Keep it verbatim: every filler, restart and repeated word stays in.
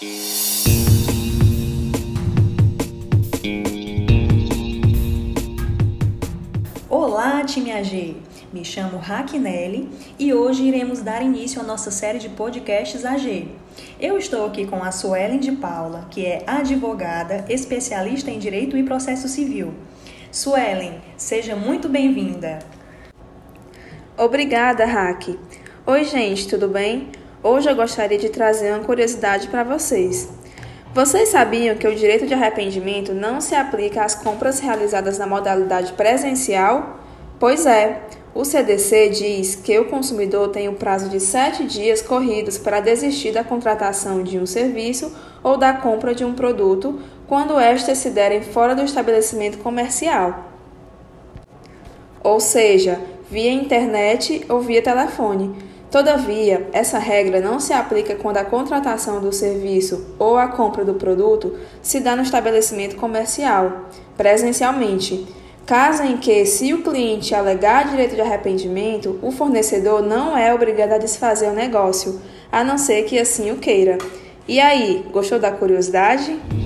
Olá, time A G! Me chamo Raquinelli e hoje iremos dar início à nossa série de podcasts A G. Eu estou aqui com a Suelen de Paula, que é advogada, especialista em Direito e Processo Civil. Suelen, seja muito bem-vinda. Obrigada, Raque. Oi, gente, tudo bem? Hoje eu gostaria de trazer uma curiosidade para vocês. Vocês sabiam que o direito de arrependimento não se aplica às compras realizadas na modalidade presencial? Pois é, o C D C diz que o consumidor tem o prazo de sete dias corridos para desistir da contratação de um serviço ou da compra de um produto quando estas se derem fora do estabelecimento comercial, ou seja, via internet ou via telefone. Todavia, essa regra não se aplica quando a contratação do serviço ou a compra do produto se dá no estabelecimento comercial, presencialmente. Caso em que, se o cliente alegar direito de arrependimento, o fornecedor não é obrigado a desfazer o negócio, a não ser que assim o queira. E aí, gostou da curiosidade?